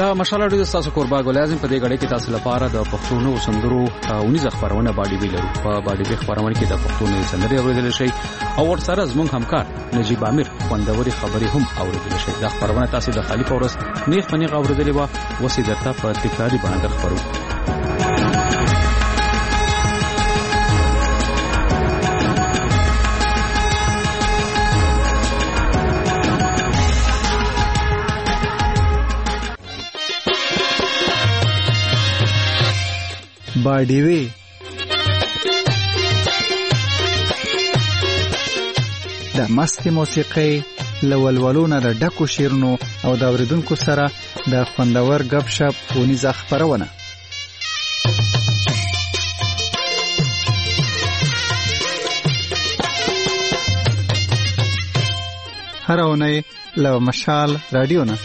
دا مشال اړیو تاسو کوربا ګولازم په دې غړې کې تاسو لپاره د پښتونو سندرو ونیز خبرونه باډي وی لرو په باډي وی خبرونه کې د پښتونو سندري اوریدل شي او ورسره زموږ همکار نجیب امیر خوندوري خبري هم اوریدل شي دا خبرونه تاسو د خالی پورس نیغ پنیغ اوریدلې و وسې درته په تکراری باندې خبرو باډیوي د مستي موسیقي لولولونه د ډکو شیرونو او د اوریدونکو سره د خوندور غب شپ ونیز خبرونه هر اونۍ له مشال رادیو نه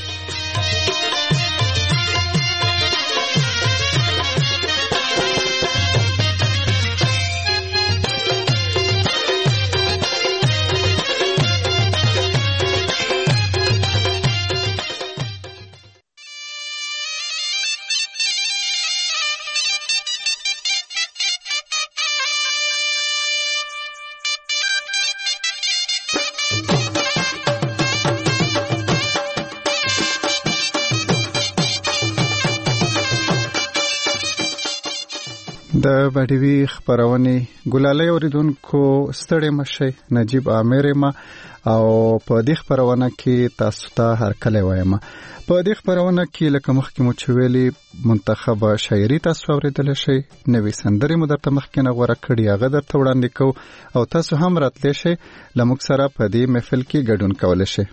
د باډیوي خبرونه ګلالۍ اوریدونکو ستړي مشه نجیب امیر ما او په دې خبرونه کې تاسو ته هر کله وایم په دې خبرونه کې لکه مخکې مو چويلي منتخب شاعري تاسو اوریدل شي نوې سندري مو درته مخکې نه غوړه کړی هغه درته وړاندې کو او تاسو هم راتلی شي لموږ سره په دې محفل کې ګډون کولای شي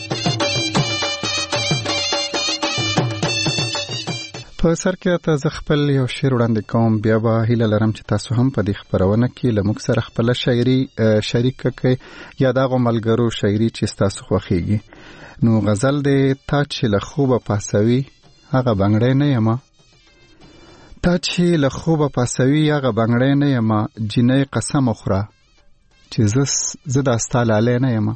په سر کې تاسو خپل یو شعر وړاندې کوم بیا به هیله لرم چې تاسو هم په دې خبرونه کې لموږ سره خپل شاعري شریک کړئ یا دا غوملګرو شاعري چې تاسو خوښيږي نو غزل دې تا چې له خوبه پاسوي هغه بنگړې نه یما تا چې له خوبه پاسوي هغه بنگړې نه یما جنې قسم اخره چې زه د استالاله نه یما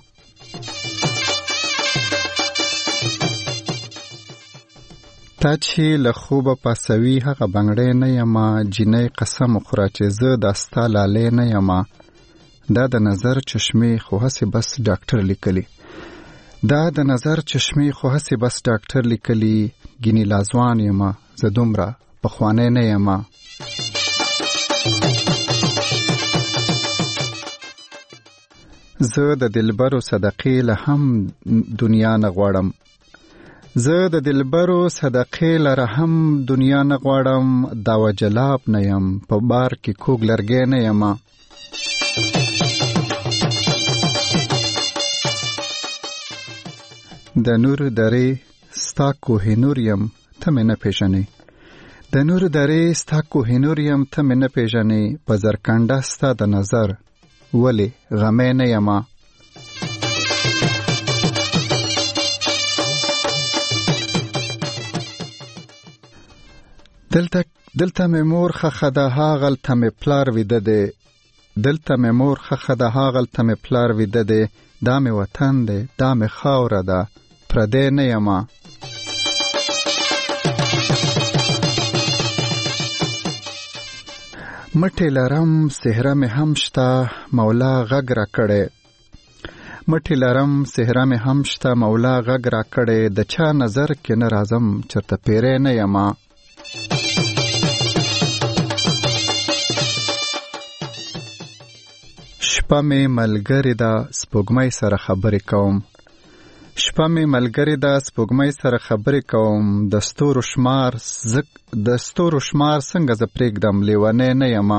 تا چې له خوبه پاسوي هغه بنگړې نه یما جنې قسم اخره چې زه د استالاله نه یما دا د نظر چشمه خو هسه بس ډاکټر لیکلی دا د نظر چشمه خو هسه بس ډاکټر لیکلی ګینی لازوان یما زه دومره په خوانه نه یما زه د دلبرو صدقې له هم دنیا نه غواړم زه د دلبرو صدقې لره هم دنیا نه غواړم دا وجلاب نه یم په بار کې کوګ لرګې نه یم د نور درې ستا کوه نور یم ته مې نه پیژنې د نور درې ستا کوه نور یم ته مې نه پیژنې په زرکنډه ستا د نظر ولې غمې نه یم دلته مې مور خخه ده هاغل ته مې پلار ویده دی دلته مې مور خخه ده هاغل ته مې پلار ویده دی دا مې وطن دی دا مې خاوره ده پردی نه یما مټې لرم سهره مې هم شته مولا غږ را کړی مټې لرم سهره مې هم شته مولا غږ را کړی د چا نظر کې نه راځم چرته پیری نه یما شپه مې ملګری ده سپوږمۍ سره خبرې کوم شپه مې ملګری ده سپوږمۍ سره خبرې کوم د ستورو شمار څنګه زه پرېږدم لیونی نه یما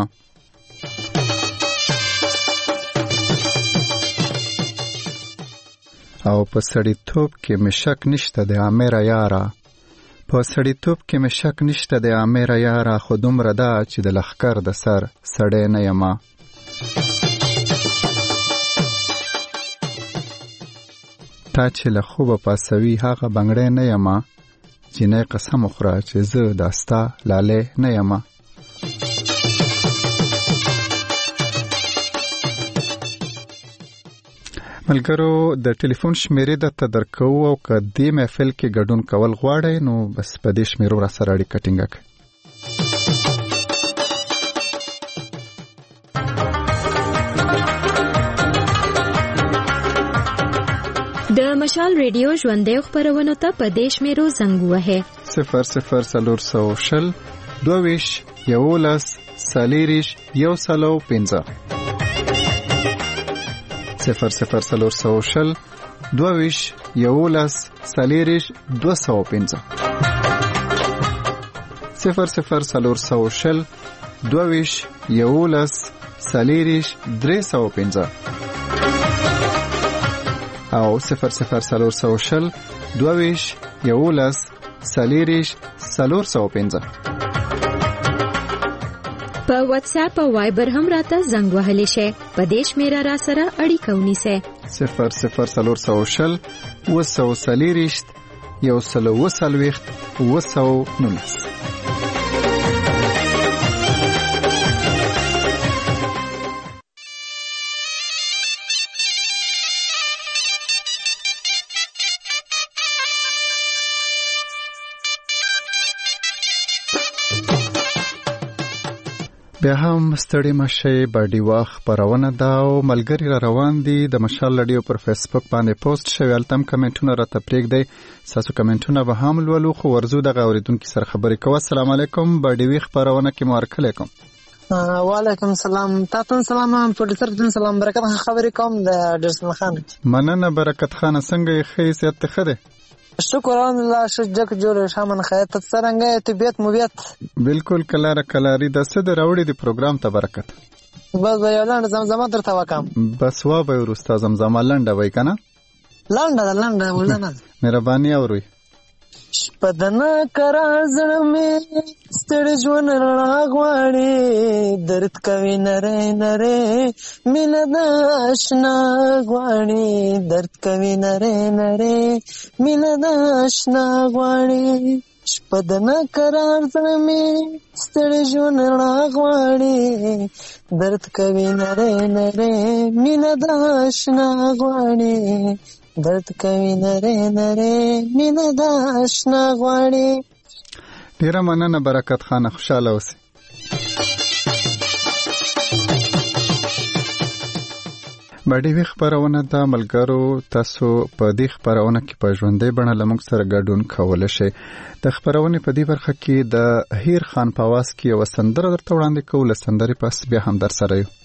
او په سړیتوب کې مې شک نشته د امیره یاره په سړیتوب کې مې شک نشته د امیره یاره خو دومره ده چې د لښکر د سر سړی نه یما تا چې له خوبه پاسوي هغه بنگړې نه یما جنې قسم اخره چې زه داستا لاله نه یما ملګرو د ټلیفون شمیرې د تدرکو او کدی محفل کې ګډون کول غواړي نو بس په دې شمیرو را سره اړیکه ټینګه کړئ. د مشال ریډیو ژوندې خبرونه ته په دیش میرو زنګ وهه 0040 22 11 سالیریش یو سلو 15 0040 22 11 سالیریش 215 0040 22 11 سالیریش 315 او 0040 22 11 سالیریش 415 په واتس اپ او وایبر هم راته زنګ وهلی شي. په دیش میرا را سره اړیکه ونیسه 0040 وسو سالیریش یو سلو وسلويخت وسو نونس. بیا هم ستړي مشه باډي واخ پرونه دا او ملګری را روان دي د مشال لډیو پر فیسبوک باندې پوسټ شوی التم کمنټونه را تپریک دی ساسو کمنټونه به هم ولولو خو ورزو د غوریدونکو سره خبرې کوه. السلام علیکم باډي ویخ پرونه کې مبارک علیکم. وعلیکم السلام. تاسو سلام پروډوسر دین سلام برکت خبرې کوم د درسن خان. مننه برکت خان څنګه یې خیسیت خده؟ شکر الله شجک جوړ شامن خیرت څنګه ته بیت موبیت بالکل کلاره کلاری د صد راوړي دی پروګرام ته برکت. بس یو لاند زمزمه درته وکم بس وا به ورستا زمزمه لنډه وای کنه لنډه ولنه مهرباني اوري شپدنا قرار زړمه ستړ ژوند راغواړي درد کوي نره نره مینه د آشنا غواړي درد کوي نره نره مینه د آشنا غواړي شپدنا قرار زړمه ستړ ژوند راغواړي درد کوي نره نره مینه د آشنا غواړي درد کوي نره نره مینه د آشنا غواړي. ډیره مننه برکت خان خوشاله اوسئ. باډي وی خبرونه د ملګرو تاسو په دې خبرونه کې په ژوندې بڼه لمږ سره ګډون کول شي. د خبرونه په دې برخه کې د هیر خان په आवाज کې یو سندره درته وړاندې کوله سندري پس بیا هم در سره یو.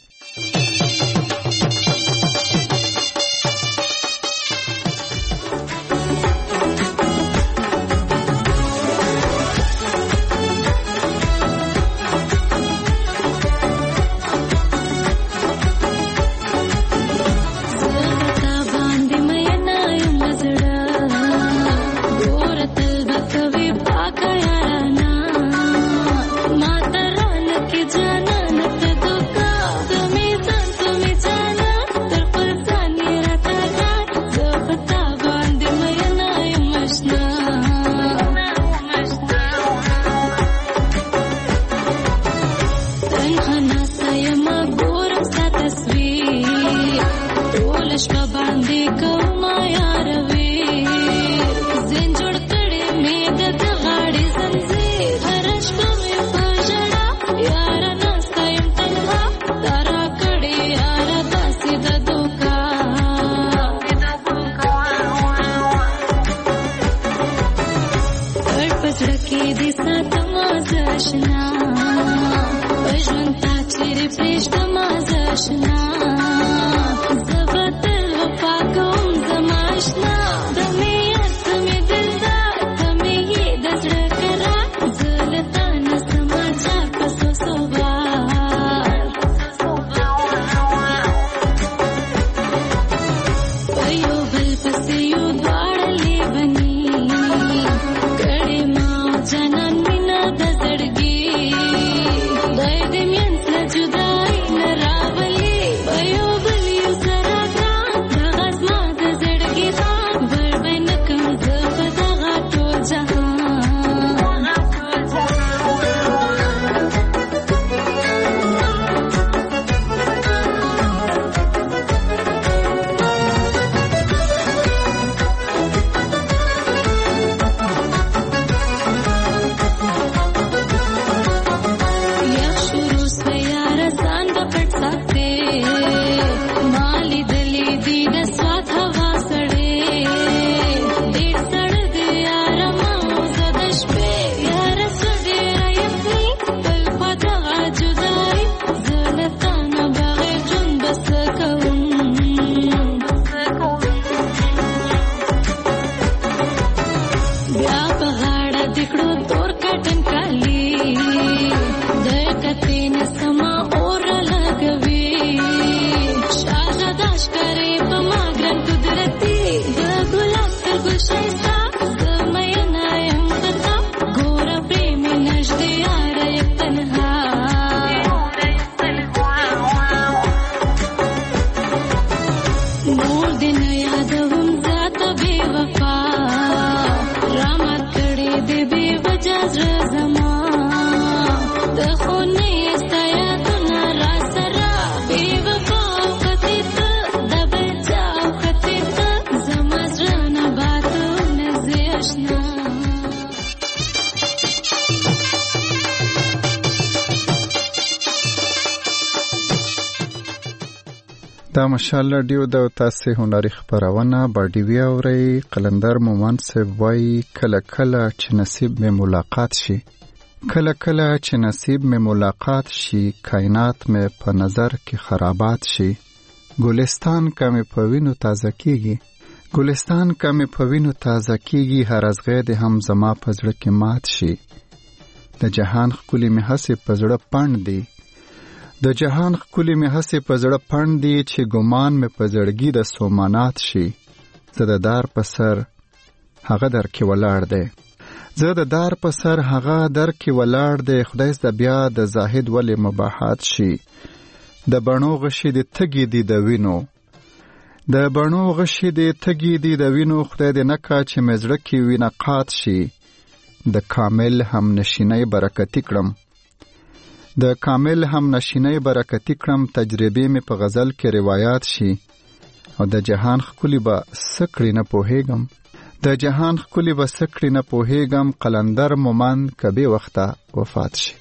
دا مشال رادیو د تاسو هنري خبرونه باډیوی اوري. قلندر مومن صاحب وای کله کله چې نصیب مې ملاقات شي، کله کله چې نصیب مې ملاقات شي، کائنات مې په نظر کې خرابات شي. ګلستان کمې په وینو تازه کیږي، ګلستان کمې په وینو تازه کیږي، هر ازغې د هم زما په زړه کې مات شي. د جهان ښکلي مې هسې په زړه پڼ دی، د جهان ښکلي مې هسې په زړه پڼ دی، چې ګمان مې په زړګي د سومانات شي. زه د دار په سر هغه در کې ولاړ دی، زه د دار په سر هغه در کې ولاړ دی. خدای زده بیا د زاهد ولې مباحات شي. د بڼو غشي د تږي دي د وینو، د بڼو غشي د تږي دي د وینو. خدای دې نه کا چې مې زړه کې وینه قات شي. د کامل هم نشینۍ برکتي کړم، د کامل هم نشینۍ برکتي کړم. تجربې مې په غزل کې روایات شي. او د جهان ښکلي به سکړي نه پوهېږم، د جهان ښکلي به سکړي نه پوهېږم. قلندر مومند کبې وخته وفات شي.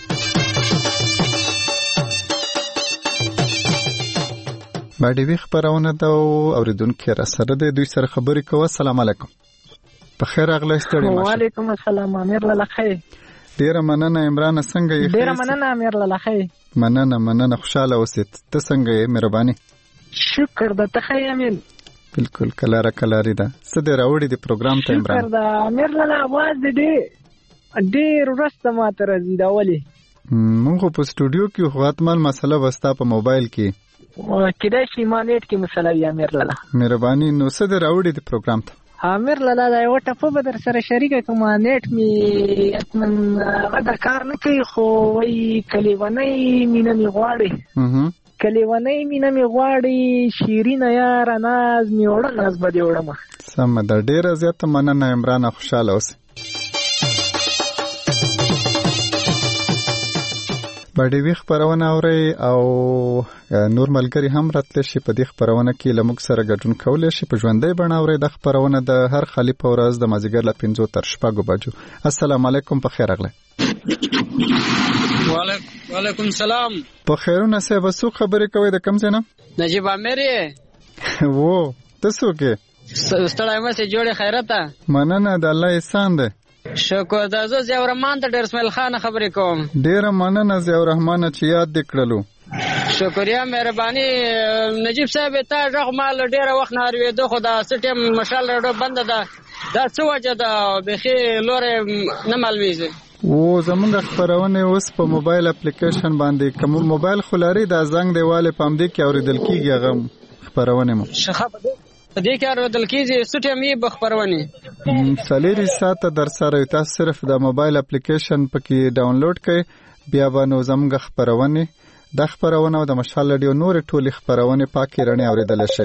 باډیوی خبرونه ده او اوریدونکي را سره د دوی سره خبرې کوه. السلام علیکم. په خیر راغلی ستړي ماشه. وعلیکم السلام. امیر للخی. ډیره مننه عمران. څنګه یې؟ ډیره مننه امیر للخی. مننه خوشاله اوسې. ته څنګه یې؟ مهرباني. شکر ده. ته ښه یې امیر؟ بالکل کلاره کلاري ده. څه دې راوړي د پروګرام ته عمران؟ شکر ده امیر لاله. اواز دې ډېر وروسته ماته راځي. دا ولې؟ مونږ خو په سټوډیو کې خو حتماً مسله وستا په موبایل کې کېدای شي ما نیټ کې مسله وي امیر لاله. مهرباني. نو څه دې راوړي د پروګرام ته؟ امیر لاله دا یوه ټپه به در سره شریکه کړم. نیټ مې حتماً هغه کار نه کوي، خو وایي کلیوانۍ مینه مې غواړي، کلیوانۍ مینه مې غواړي، شیرینه یاره ناز مې وړه، ناز به دې وړمه. سمه ده. ډېره زیاته مننه عمران. خوشحاله اوسې. باډیوی خبرونه اورئ او نور ملګري هم راتلی شي په دې خبرونه کې له موږ سره ګډون کولی شي. په ژوندۍ بڼه اورئ دا خبرونه د هر خالي په ورځ د مازدیګر له 5 تر 6 بجو. السلام علیکم. په خیر راغلی. وعلیکم السلام. په خیرونه صاحب. څوک خبرې کوي؟ د کوم ځای نه؟ نجیب عامر یې. وو ته څوک یې؟ ستړی مه سې، جوړې خیرته. مننه، د الله احسان دی. شکر ده. زه ضیاء الرحمن ته ډېر اسماعیل خان خبرې کوم. ډېره مننه ضیاء الرحمن چې یاد دې کړلو. شکریه، مهرباني. نجیب صاحب تا غږ ما له ډېره وخت نه اورېده، خو دا څه ټیم مشال راډیو بنده ده. دا څه وجه ده؟ بیخي لوری نه معلومېږي. زمونږ خبرونه اوس په موبایل اپلیکیشن باندې، کوم موبایل خو لري دا زنګ دیواله په همدې کې اوریدل کیږي. هغه خبرونه مو په دې کې اوریدل کیږي. سټیم یې بخبرونه سلیری ساته در سره. تاسو صرف د موبایل اپلیکیشن پکې ډاونلوډ کړئ، بیا به نو زموږ خبرونه د خبرونه او د مشال رادیو نور ټولې خبرونه پاکي رڼې اوریدل شي.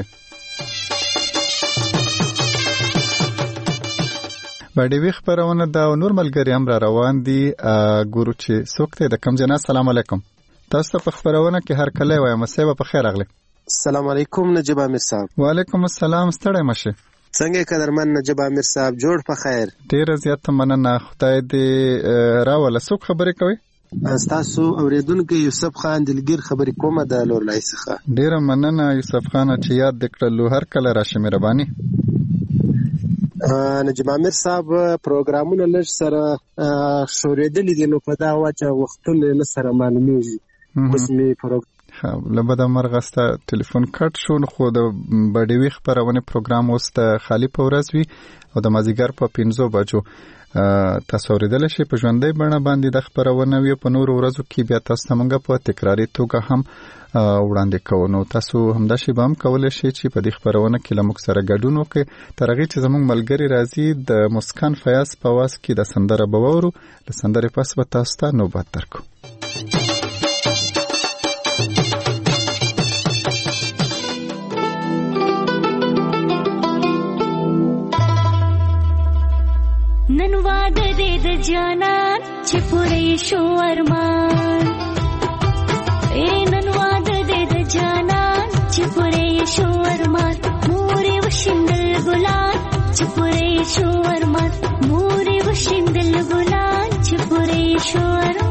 باډیوی خبرونه دا نور ملګری هم را روان دي. ګورو چې څوک ته د کوم جنا. السلام علیکم. تاسو په خبرونه کې هر کله وایم. مسیبه په خیر راغلی. السلام علیکم نجیب عامر صاحب. وعلیکم السلام. ستړی مشه. څنګه قدرمن نجیب عامر صاحب؟ جوړ په خیر. ډیر زیات مننه. خدای دې راوله. څوک خبرې کوي؟ تاسو اوریدونکو یوسف خان دلګیر خبرې کومه د لورلای څخه. ډیر مننه یوسف خان چې یاد دکړلو. هر کله راشه مهرباني. نجیب عامر صاحب پروګرامونه لږ سره شوریدلې دي، نو په دا واچه وختونه نه سره معلومیږي. اوس می پروګرام لبدا مرغسته ټلیفون کټ شو، خو د باډیوی خبرونه پروګرام اوس د خالی په ورځ وی او د مازیګر په 5 بجو تاسو اوریدل شي. په ژوندۍ بڼه باندې د خبرونه وی په نور ورځو کې بیا تاسو څنګه په تکراری توګه هم وړاندې کوو. نو تاسو همدا شی به هم کولای شئ چې په دې خبرونه کې لمک سره ګډون وکړئ. ترغه چې زموږ ملګری راځي د مسکان فیاض په واس کې د سندره بوورو د سندره پس به تاسو ته نوبت درکو. نن واده دې د جانان چې پوره شو ارمان نن واده دې د جانان چې پوره شو ارمان مورې وشیندل ګلان چې پوره شو ارمان مورې وشیندل ګلان چې پوره شو ارمان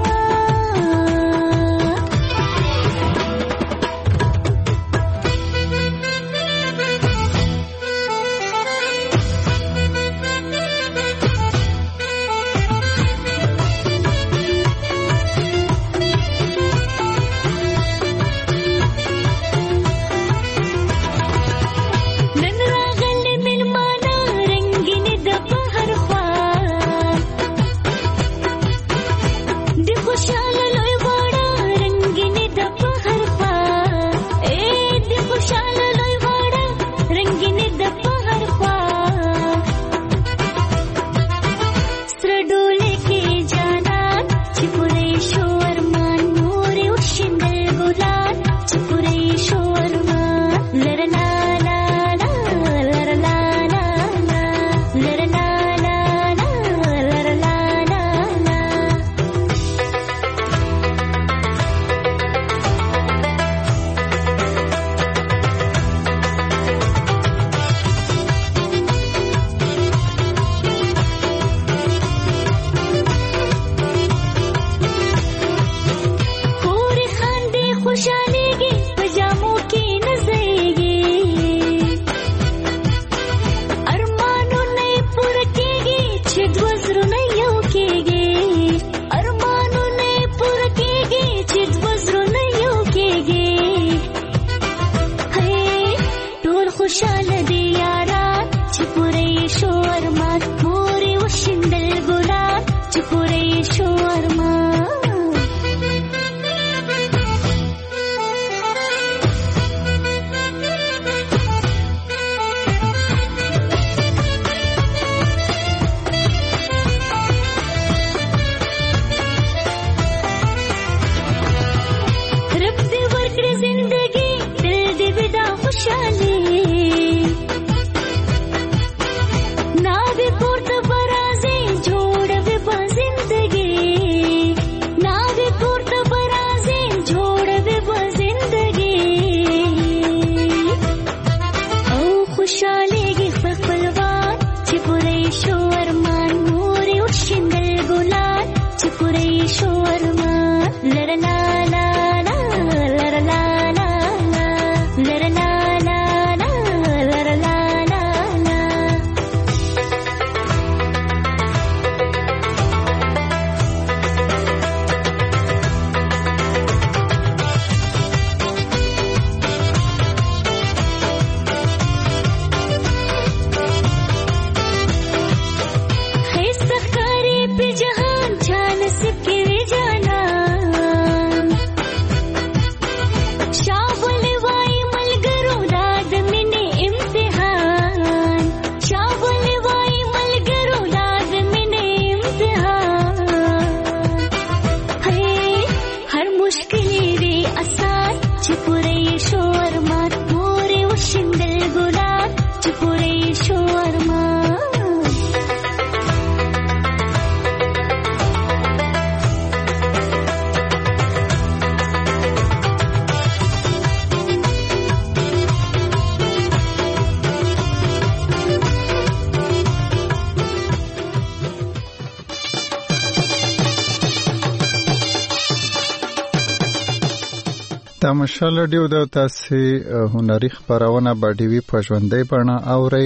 تماشا لډیو د تاسو هنري خبرونه باډیوي په ژوندۍ بڼه اوري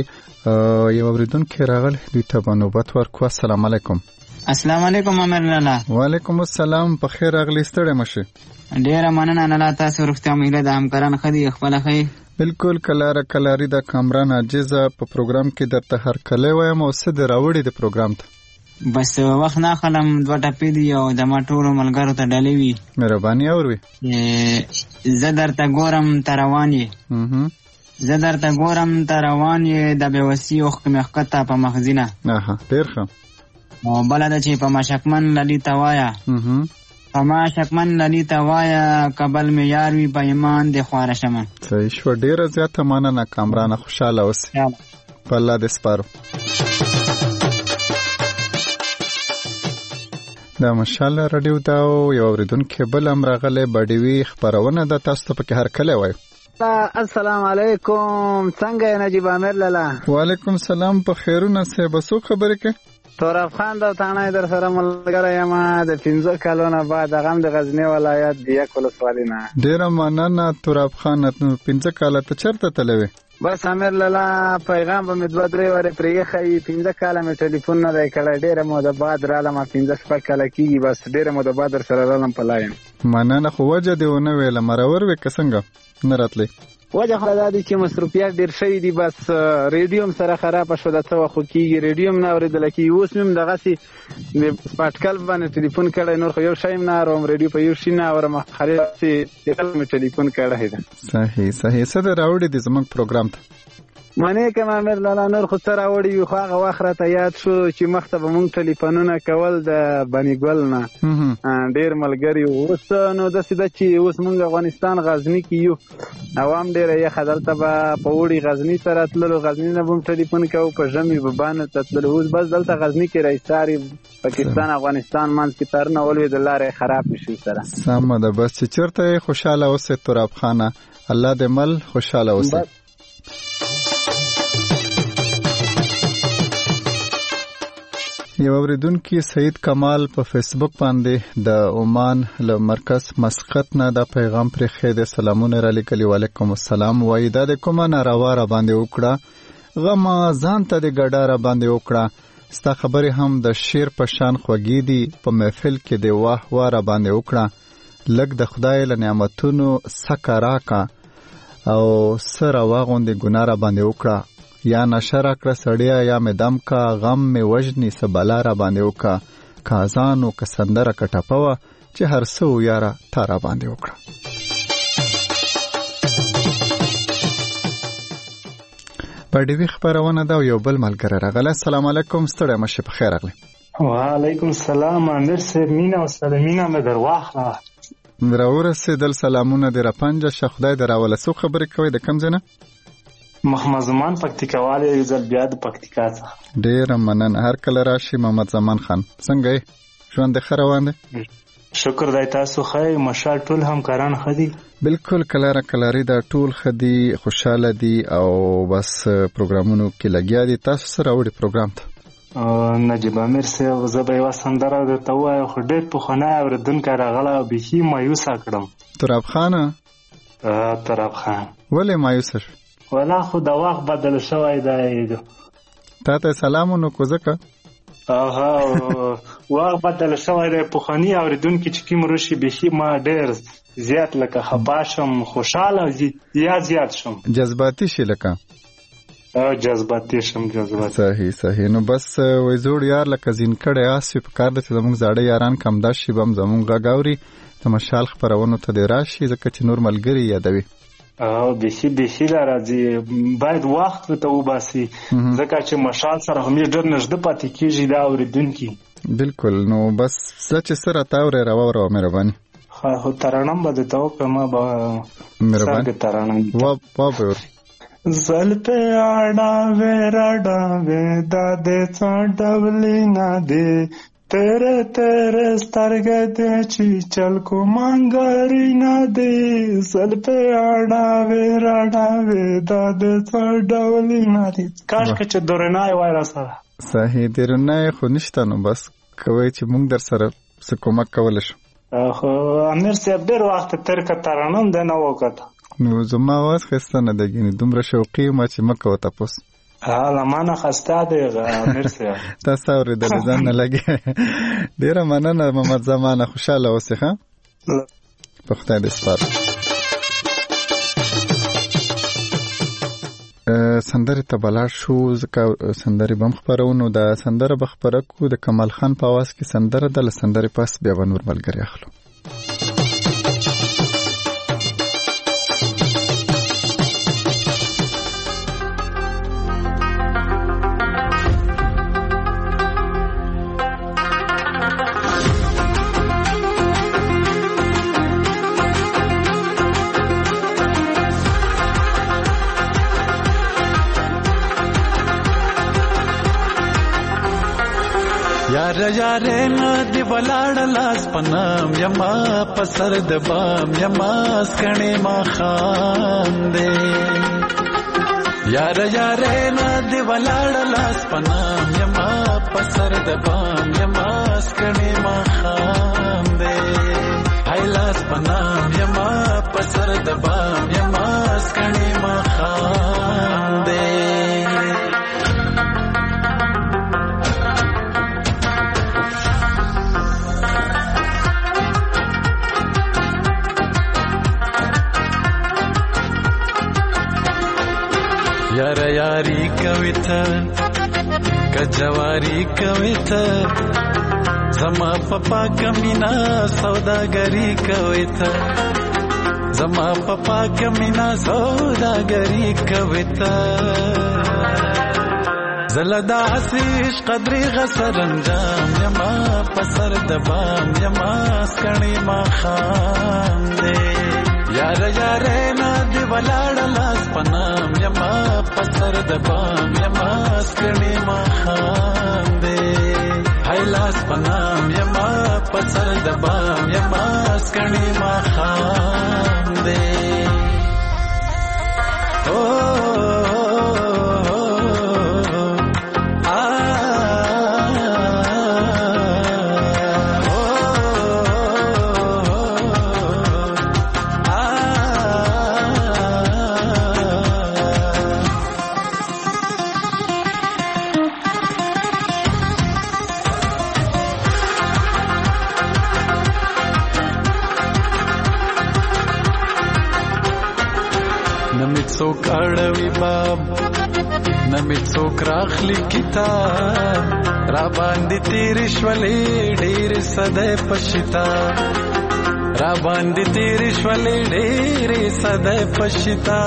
یو اوریدونکو راغلی دوی ته بنوبت ورکو. السلام علیکم. السلام علیکم امر الله. وعلیکم السلام. په خیر راغلی ستړی مشه. ډیره مننه نه تاسو روغتیا مې له همکاران خدي خپل خي. بالکل کلاری د کامران عجزه په پروګرام کې درته هر کله وایم او څه دراوړي د پروګرام ته بس وخت نه خلم دوه ټپې دی او د ماټورو ملګرو ته ډلې وي. مهرباني اوروي. زه درته ګورم تروان یې زه درته ګورم تروان یې د بېوسي اوښ کې مخکته په مخزینه. ډېر ښه. او بله ده چې په مشکمن للی ته وایه په ما شکمن للی ته وایه کبل مې یار وي په ایمان دې خواره شمه. صحیح شوه. ډېره زیاته مننه کامرانه. خوشحاله اوسئ. په الله دې سپارو. دا مشال رادیو دا یو اوریدونکو بل امرغله بډوي خبرونه د تاسو په هر کله وای. السلام علیکم، څنګه نجیب عامر لالا؟ وعلیکم السلام، په خیرونه سه بسو خبرې کې توراب خان دا تانه در سره ملګری یم د 15 کالونو بعد غم د غزنی ولایت د یک ولسوالۍ نه. ډیره مننه توراب خان، 15 کاله ته چرته تلوي؟ بس امیر لالا پیغام به مې 2-3 واره پرېخی، 15 کاله مې ټلیفون نه دی کړی، ډیره موده بعد رالم، 15 کاله کېږي، بس ډیره موده بعد در سره رالم په لاین. مننه، خو وجه دې ونه ویله مرور وې که څنګه نه راتلی؟ وجه خو دا دی چې مصروفیات ډیر شوي دي، بس ریډیو هم سره خرابه شو، د څه وخت کېږي ریډیو هم نه اورېدله کېږي. اوس مې هم دغسې د پټکل باندې ټلیفون کړی، نور خو یو شی هم نه اورم، ریډیو په یو شي نه اورم، خالي مې ټلیفون کړی ده. صحیح صحیح. څه د راوړي دي زموږ پروګرام ته؟ منې کوم امیر لالا، نور خو څه راوړي وي، خو هغه وخت راته یاد شو چې مخته به مونږ ټلیفونونه کول د بني ګل نه، ډېر ملګري وو. اوس نو داسې ده چې اوس مونږ افغانستان غزني کې یو، عوام ډېره یخه، دلته به په اوړي غزني ته راتللو، غزني نه به هم ټلیفون کوو، په ژمي به بانو ته تللو. اوس بس دلته غزني کې رایساري پاکستان افغانستان منځ کې تارونه ولوېدل، لارې خراب شي سره. سمه ده، بس چې چېرته خوشحاله اوسې توراب خانه، الله دې مل خوشحاله اوسې. یو اوریدونکو سید کمال په فیسبوک باندې د عمان له مرکز مسقط نه دا پیغام پرې خېده، سلامونه را لیکلي، وعلیکم السلام. وایي دا د کومه ناروا را باندې وکړه، غم ځان ته د ګډا را باندې وکړه، ستا خبرې هم د شیر په شان خوږې دي، په محفل کې د واه واه را باندې وکړه، لږ د خدای له نعمتونو سکه راکا او سره واغوندې ګناه را باندې وکړه، یا نشه را کړه سړیا، یا مې دم کا، غم مې وژني څه بلا را باندې وکړه، که اذان و که سندره که ټپه وه، چې هر څه و یاره تا را باندې وکړه. بډوي خبرونه ده او یو بل ملګری راغلی. السلام علیکم، ستړی مشه، په خیر راغلی. وعلیکم السلام امیر صاحب، مینه او سلامونه مې در واخله. راورسېدل، سلامونه دې راپنجه شه، خدای دې راوله. څوک خبرې کوئ، د کوم ځای نه؟ محمد زمان پکتیکاوال یو ځل بیا د پکتیکا څخه. ډېره مننه، هر کله راشي. محمد زمان خان څنګه یې، ژوند دې ښه روان دی؟ شکر دی، تاسو ښه؟ مشال ټول همکاران ښه دي؟ بالکل، کلاره کلاري دا ټول ښه دي، خوشحاله دي او بس پروګرامونو کې لګیا دي. تاسو سره وړي پروګرام ته نجیب عامر صاحب، زه به یوه سندره درته ووایم، خو ډېر پخوانی اورېدونکی راغلی او بیخي مایوسه کړم. تراب خانه؟ تراب خان. ولې مایوسه شو؟ ولا خو د وخت بدل شوی دی. تا ته سلام ونکړو ځکه؟ وخت بدل شوی دی، پخواني اورېدونکي چې کوم راشي بیخي ما ډېر زیات لکه خفه شم، خوشحاله زیات شم، جذباتي شي لکه جذباتي شم. صحیح صحیح. نو بس وای زوړ یار لکه زین کړی آس په کار د زموږ زاړه یاران کم دا شي بم زموږ غاوري ته مشال خبرونه ته دی راشي، ځکه چې نور ملګری یادوي. بیخي دا راځي، باید وخت ته وباسي، ځکه چې مشال سره هم ډېر نږدې پاتې کېږي دا اورېدونکي. بالکل. نو بس زه چې سره تاورې راوړه مهرباني. خو ترانم به درته وکړم، ما به مهرباني ترانم وابه زلپې اړاوې راډاوې دا دې څه ډولې نه دی، تیرے سترګې دې چې چل کو مانګاري نه دی، زلپې اړاوې راډاوې دا دې څه ډولې نه دی. کاش که چې دورنای وای را سره. صحیح، دورنای خو نشته، نو بس کوی چې موږ در سره څه کومک کولی شو. خو امیر صاحب ډېر وخت تېر که ترانم دی نه وکړه، نو زما آواز ښایسته نه دی، ګینې دومره شوقي یم چې مه کوه تپوس. له ما نه ښایسته دی امیر صاحب. تاسو اورېدلی ځان نه لګې. ډېره مننه محمد زمانه، خوشحاله اوسې ښه، په خدای دې سپارم. سندرې ته بلاړ شو، ځکه سندرې به هم خپرو، نو دا سندره به خپره کړو د کمال خان په اواز کې. سندره ده، له سندرې پس بیا به نور ملګري اخلو. یاره نه دی ولاړ لاس پنام یما پسر د بام یما سکنه ما خان دے یاره نه دی ولاړ لاس پنام یما پسر د بام یما سکنه ما خان دے هاي لاس پنام یما پسر د بام یما سکنه ما خان دے یاری کویتا کجواری کویتا زما پپا کمینا سوداگری کویتا زما پپا کمینا سوداگری کویتا زلدا عشق قدری غسر انجام یما پسر دبام یما سکنی ما خام دے یاره نه دی ولاړ لاس پنام یما پسر د بام یما سکنی ما خام دے هاي لاس پنام یما پسر د بام یما سکنی ما خام دے څوک اړوي باب نمې څوک راخلي کتاب را باندې تیر شولې ډېر صدې پښتا را باندې تیر شولې ډېر صدې پښتا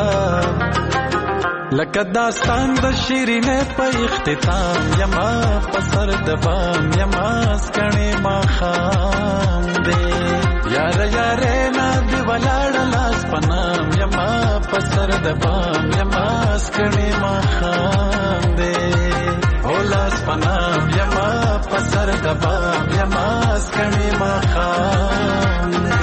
لکه داستان د شیرینه په اختتام یما پسر د بام یما سکنه ما خام دے یاره نه دی ولاړ لاس پنام یما پسر د بام یما سکنه ما خام دے او لاس پنام یما پسر د بام یما سکنه ما خام دے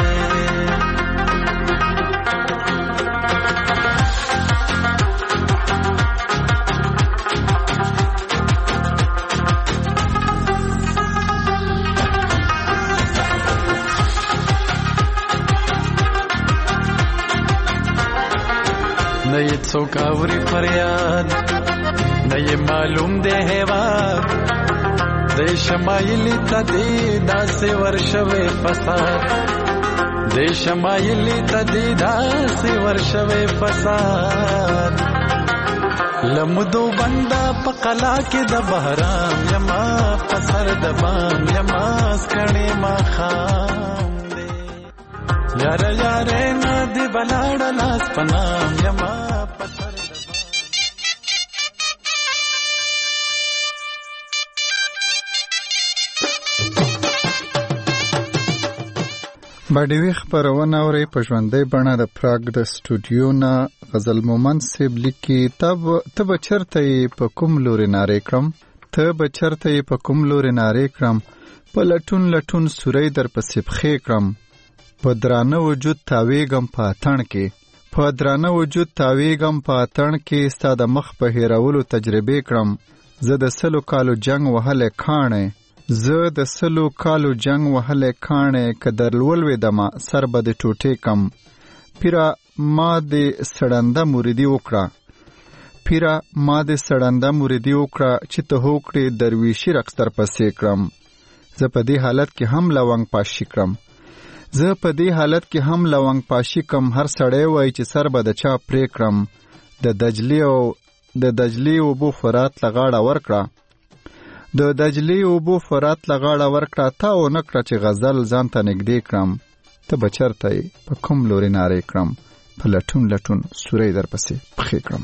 نه یې څوک اوري فریاد نه یې معلوم دی هیواد د شمایلی ته دی داسې ورشوی فساد د شمایلی ته دی داسې ورشوی فساد لمدو بندا په قلا کې د بهرام یما پسر د بام یما سکنه ما خام یاره نه دی ولاړ لاس پنام یما پسر باډیوي خبرونه اوري په ژوندۍ بڼه د پراګ د سټوډیو نه غزل مومن صاحب لیکي ته به چرته په کوم لوري نارې کړم ته به چرته په کوم لوري نارې کړم په لټون لټون سوري در پسې پخې کړم په درانه وجود تاویږم په اتڼ کې په درانه وجود تاویږم په اتڼ کې ستا د مخ په هیرولو تجربې کړم زه د 100 کالو جنگ وهلې کاڼې زه د 100 کالو جنگ وهلې کاڼې که درلولوې دمه سر به د ټوټې کم پیره ما د سړنده مریدي وکړه پیره ما د سړنده مریدي وکړه چې ته هوکړې درویشي رقص در پسې کړم زه په دې حالت کې هم لونګ پاشي کړم زه په دې حالت کې هم لونګ پاشي کم هر سړی وای چې سر به د چا پرې کړم د دجلي اوبو فرات لغاړه ورکړه د دجلي اوبو فرات لغاړه ورکړه تا و نه کړه چې غزل ځان ته نږدې کړم ته به چرته په کوم لوري نارې کړم په لټون لټون سورۍ در پسې پخې کړم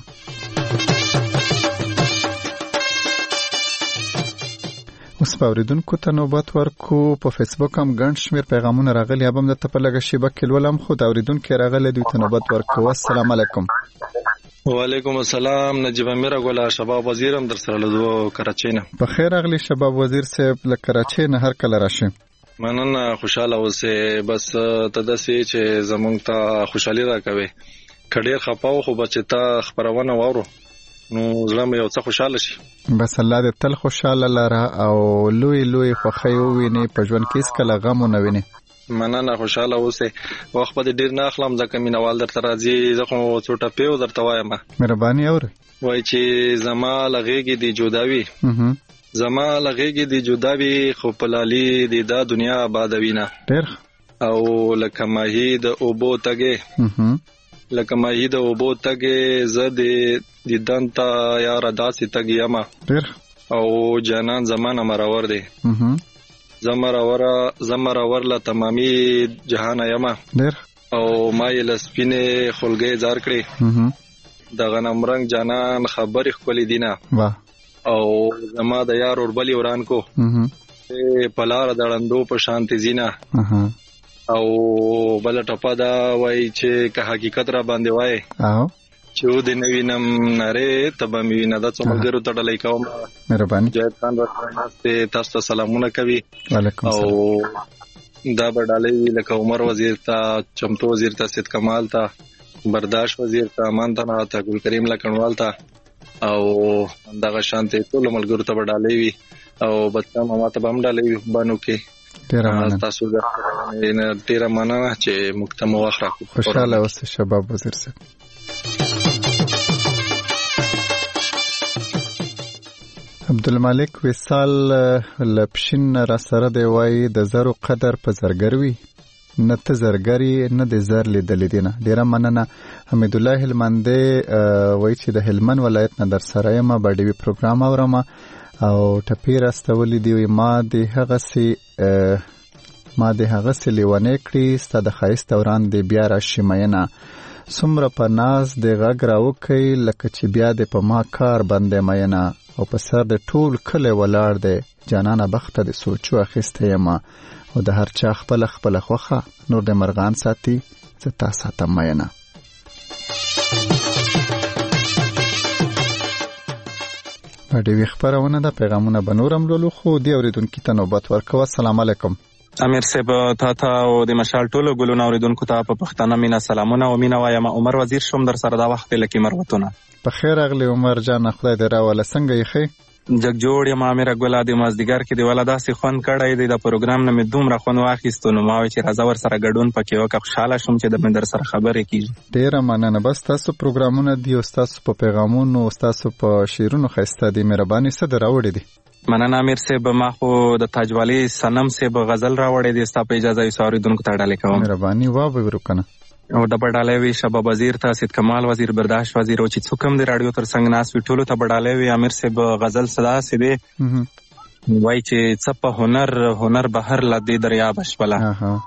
اوس په اوریدونکو ته نوبت ورکو په فیسبوک هم ګڼ شمېر پیغامونه راغلي هم درته په لږه شیبه کې لولم خو د اوریدونکو راغلی دوی ته نوبت ورکو السلام علیکم وعلیکم السلام. نجیب امیر ګل شباب وزیرم در سره له کراچۍ نه. بخیر اغلی شباب وزیر صاحب له کراچۍ نه هر کله راشي. مننه خوشاله اوسه. بس تدسي چې زمونږ ته خوشحالي راکوي. کډیر خپاو خو بچتا خبرونه وورو نو زړه مې یو څه خوشاله شي. بس الله دې تل خوشاله لره او لوی خوښي وویني په ژوند کې هیڅ کله غم نه ویني. مننه خوشاله اوسه. وخت په ډیر نه اخلم ځکه مینوال درته راځي. زه خو څو ټپیو درته وایم. مهرباني اوري. وای چې زما لغېږي دی جوداوي زما لغېږي دی جوداوي خو په لالي دی دا دنیا آبادوي نه. ډېر او لکه ماهي د اوبو تګې لکه ماهي د اوبو تګې زه د دیدن ته یاره داسې تګ یم. ډېر او جانان زمانه مرور دی زمرور له تمامي جهان یم. ډېر او ما یې لسپینې خلګې زار کړې د غنم رنگ جانان خبرې خپلې دینه. او زما د یار اوربلی وران کو په لار د ړندو په شانتي زینه. او بل ټپه دا وای چې که حقیقت را باندې وای چې د نوینم ناره تبه مې نه د څومره تړلې کوم. مهرباني. جهاد خان ورته تاسو ته سلامونه کوي. وعلیکم السلام. او دا بدالې لکه عمر وزیر ته چمتو وزیر ته سید کمال ته برداشت وزیر ته امان ته ته ګل کریم لکنوال ته او دغه شانته ټول ملګرو ته بدالې وي او بچا ماما ته بم ډالې وي بانو کې. تاسو ډیر مننه چې مکتم واخره. خوشاله اوسه شباب وزیر صاحب. عبدالمالک وصال لپشین را سره دی وای د زرو قدر په زرګروي نه ته زرګری نه د زر لیدل دي نه. ډیره مننه. حمید الله هلمندی وای چې د هلمند ولایت نه در سره یم باندې وی پروګرام اورم او ټپی راستولې دی. ما د هغه سي لیونه کړی ست د خایست دوران دی بیا را شمینه سمره په ناز د غږ راوکې لکه چې بیا د په ما کار باندې مینه او په سر د ټول کله ولاړ دی جانانه بخته د سوچو اخیسته یم او د هر چا خپل خوخه نور د مرغان ساتي زه تا ساتم مینه. باندې وی خبرونه د پیغامونه بنورم لولو خو دی اوریدونکو ته نوبت ورکوه. السلام علیکم. امیر صاحب تا او د مشال ټولو ګلونو اوریدونکو ته په پښتانه مینا سلامونه او مینا وایم. عمر وزیر شوم در سره دا وخت لکه مرغتونه. په خیر اغلی عمر جان خدای دې راوله څنګه یې خې جگ جوړ یم امیر ګل د مازدیګر کې دی ولدا سي خون کړای دی د پروګرام نه مې دومره خون واخیستو نو ما چې راځه ور سره ګډون پکې وکړ. خوشاله شوم چې د مندر سره خبرې کیږي. ډیره مننه. بس تاسو پروګرامونه دی او تاسو په پیغامونو او تاسو په شیرونو خسته دی. مهرباني سره راوړی دی. مننه امیر صاحب. ما خو د تاجوالی سنم صاحب غزل راوړی دی. ستاسو په اجازه یې اوریدونکو ته ډالې کوم. مهرباني واو ورکنه. او د بډالې وی شباب وزیر ته سید کمال وزیر برداشت وزیر او چې څوکم د رادیو تر څنګ ناس وی ټولو ته بډالې وی. امیر صاحب غزل صدا سي دی وای چې څپ هنر بهر لدی دریا بشولا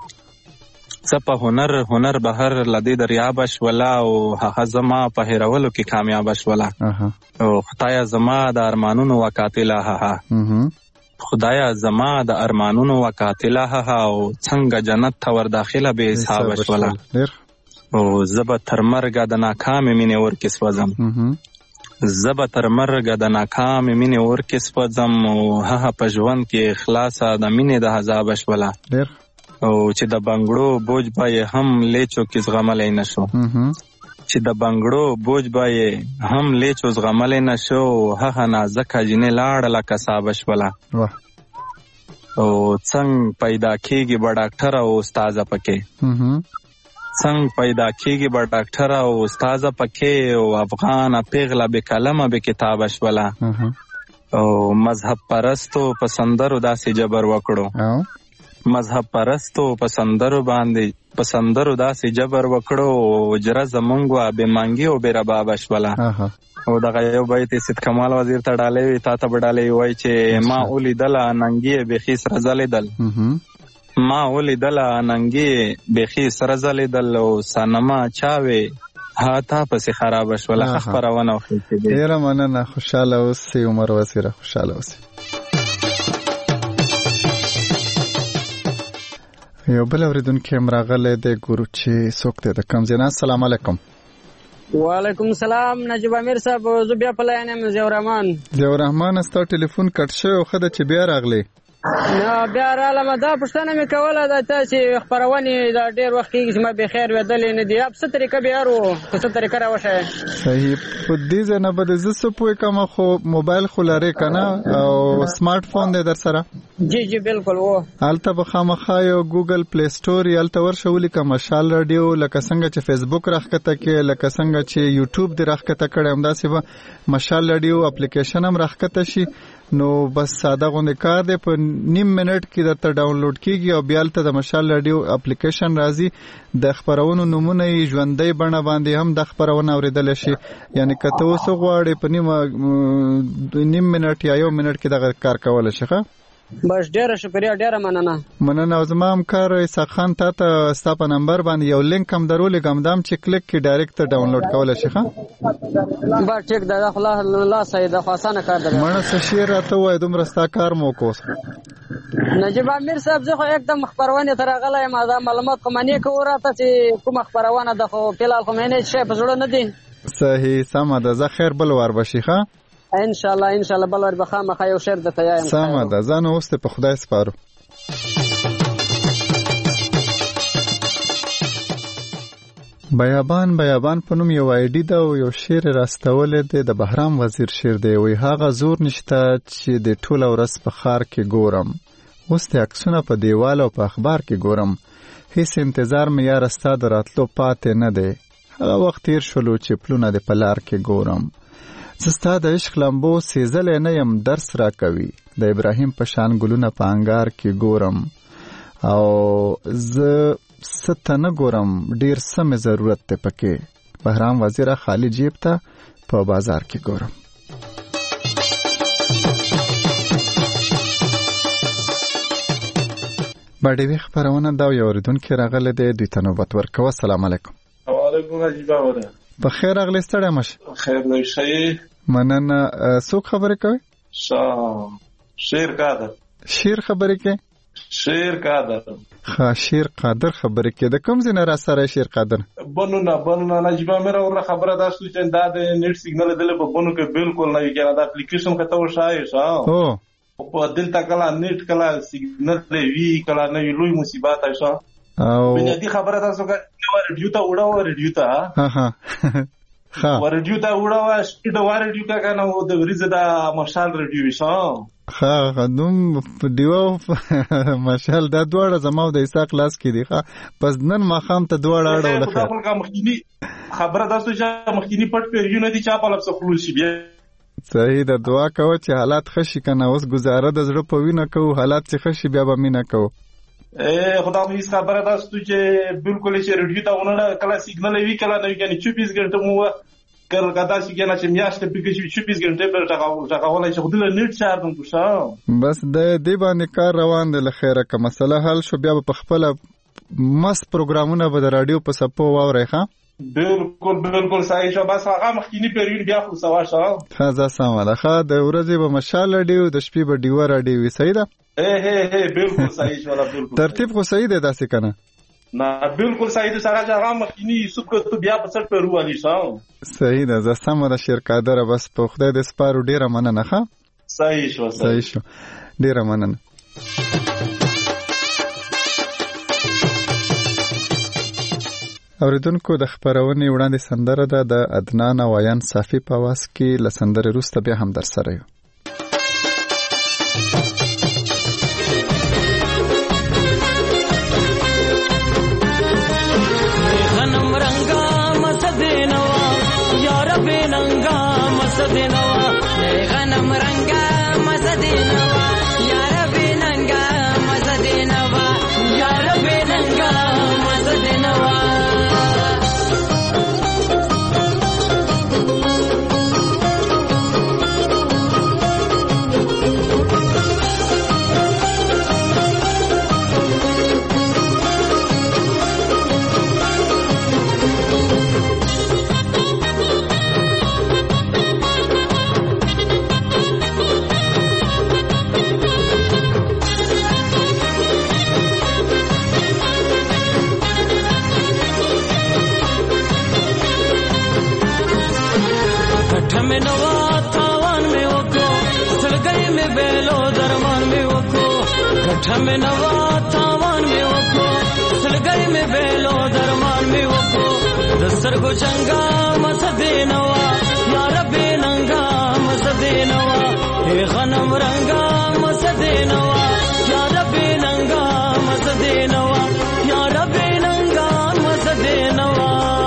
څپ هنر بهر لدی دریا بشولا او هغه زما په هیرولو کې کامیاب شولا او خدایا زما د ارمانونو وکاتله خدایا زما د ارمانونو وکاتله او څنګه جنت ته ور داخله به حساب شولا او زب تر مرګه د ناکامې مینې ورکې سوځم زب تر مرګه د ناکامې مینې ورکې سوځم او هغه په ژوند کې اخلاصه د مینې د عذاب شولا او چې د بنګړو بوج به یې هم لیچو کې زغملی نشو چې د بنګړو بوج به یې هم لیچو زغملی نشو هغه نازکه جینې لاړه لکه سابه شوله او څنګه پیدا کېږي به ډاکټر او استاذه پکې څنګه پیدا کېږي به ډاکټر او استاذه پکې او افغان پیغله به کلمه به کتاب شوله او مذهب پرستو په سندرو داسې جبر وکړو مذهب پرستو په سندرو داسې جبر وکړو او جره زمونږ وا به مانګي او به رباب شوله او دغه یو بیت سید کمال وزیر ته ډالې وی تا ته ډالې وای چې ما اولیدل اننګي به خیس رزلیدل ما اولیدل اننګي به خیس رزلیدل او سنما چاوي ها تا پسې خراب شوله خبرونه خو دې ډیر مننه. خوشاله اوسې عمر وزیر. خوشاله اوسې. یو بل اوریدونکو امراغله د ګورو چې څوک دی د کوم ځای. السلام علیکم. وعلیکم السلام نجیب امیر صاحب، زه بیا په لاین یم. ضیاء الرحمن ستا ټلیفون کټ شوی او ښه ده چې بیا راغلی. بیا رالم. دا پوښتنه مې کوله ده تاسې خپرونې دا ډېر وخت کېږي چې ما بخیر ویدلې نه دي. په څه طریقه بیا ورو په څه طریقه راوښیه؟ صحیح. په دې ځای نه به د زه څه پوه کوم، خو موبایل خو لرې که نه او سمارټ فون دی در سره؟ جی بالکل و. هلته به خامخا یو ګوګل پلی سټور هلته ورشه ولیکه مشال راډیو، لکه څنګه چې فیسبوک راښکته کې، لکه څنګه چې یوټیوب دې راښکته کړی، همداسې به مشال راډیو اپلیکیشن هم راښکته شي. نو بس ساده غوندې کار دی، په نیم منټ کې درته ډاونلوډ کیږي او بیا هلته د مشال راډیو اپلیکیشن راځي. د خپرونو نومونه یې ژوندۍ بڼه باندې هم د خپرونه اورېدلی شي. یعنې که ته اوس وغواړې په نیم منټ یا یو منټ کې دغه کار کولی شي. ښه بس ډیره شکریه، ډیره مننه. او زما همکار اسحاق خان تا ته ستا په نمبر باندې یو لینک هم درولېږم، دا هم چې کلیک کې ډایرکټ ته ډاونلوډ کولی شي. ښه بس ټیک ده، دا خو لا صحیح ده، خو اسانه کار ده. مړه څه شعر راته ووایه، دومره ستا کار مو وکړو. نجیب امیر صاحب زه خو एकदम خپرونې ته راغلی یم، دا معلومات خو منې کوو راته چې کومه خپرونه ده، خو فلحال خو مې هېڅ شی په زړه نه دي. صحیح، سمه ده. زه خیر بل وار به شي. ښه انشاءالله بل ور به خامخا یو شعر درته یایم. سمه ده. زه نو اوس ته په خدای سپارو. بیابان په نوم یو آیډي ده او یو شعر راستولی دی، د بهرام وزیر شعر دی. وایي هغه زور نشته چې د ټوله ورځ په ښار کې ګورم، اوس د عکسونه په دیوال او په اخبار کې ګورم، هیڅ انتظار مې یاره ستا د راتلو پاتې نه دی، هغه وخت تیر شولو چې پلونه د په لار کې ګورم، زه ستا د عشق لمبو سیزلی نه یم درس را کوي، د ابراهیم په شان ګلونه په انګار کې ګورم، او زه څه ته نه ګورم ډېر څه مې ضرورت دی پکې، بهرام وزیره خالی جیب ته په بازار کې ګورم. باډیوي خپرونه دا یو اوریدونکی راغلی دی، دوی ته نوبت ورکوه. السلام علیکم. وعلیکم السلام. په خیر راغلی، ستړی مشه؟ خیر نه شي. مننه. څوک خبرې کوي؟ شیر قادر. شیر خبرې کوي؟ شیر قادر. شیر قادر خبرې کوي. د کوم ځای نه را سره شیر قادر؟ بنونه نجیبه مېره ور خبره دا شو چې دا د نیټ سیګنال دله په بنو کې بالکل نه کېږي، دا اپلیکیشن کته وشای او په دلته کله نیټ کله سیګنال وی کله نه لوی مصیبت ایسا او بنیادی خبره تاسو کا ریډیو ته وړاو، ریډیو ته ریډیو ته وړاو، سپیډ ریډیو کا کنه او د ریزه دا مشال ریډیو وشا خدوم دیو مشال دا دوړه زماو د اسحاق لاس کې دی. پس نن ماخام ته دوړه اړول خبره کا مخکینی خبره تاسو چې مخکینی پټ پیریو نه دي چا په لپس خلوص شي. بیا صحیح ده، دعا کوه چې حالات خشي کنه، اوس گزاره د زړه په وینه کوو، حالات چې خشي بیا به مینه کوو. خدا مې هیڅ خبره تاسو چې بالکل چې ریډیو ته ونه کله سیګنال وی کله نه یعنی 24 غنټه مو کله کدا چې کنه چې میاشت په کې 24 غنټه پر ټاکاولای چې خدای نیټ چارجم کوشا. بس د دې باندې کار روان دی، لخيره که مسله حل شو بیا په خپل مس پروګرامونه به د رادیو په سپو واوري. ښه بالکل صحیح شو. بس هغه مخکینی پیریډ بیا خو سوا شو. ښه سمه ده. ښه د ورځې به مشال رادیو، د شپې به ډیو رادیو. صحیح ده. بالکل صحیح شو. بالکل ترتیب خو صحیح دی داسې کنه؟ نه بالکل صحیح ده. سره هغه مخکینی سوق ته بیا په سر پر والی شو. صحیح ده. زه سم د شیر قادر بس په خدای د سپارو ډیره مننه. ښه صحیح شو ډیره مننه. اوریدونکو د خبرونې وړاندې سندره ده د عدنان وایان صافی په आवाज کې، له سندرې وروسته بیا هم در سره یو. غنم رنگا مسدنوا یار بننگا مسدنوا، غنم رنگا مسدنوا یار بننگا مسدنوا، یار بننگا مسدنوا. مې نوا تاوان مې وکړو سلګۍ مې بیلو درمان مې وکړو ګټه مې نوا تاوان مې وکړو سلګۍ مې بیلو درمان مې وکړو د سترګو جنګا مزدې نوا یا رب ننګا مزدې نوا ای غنم رنګا مزدې نوا یا رب ننګا مزدې نوا یا رب ننګا مزدې نوا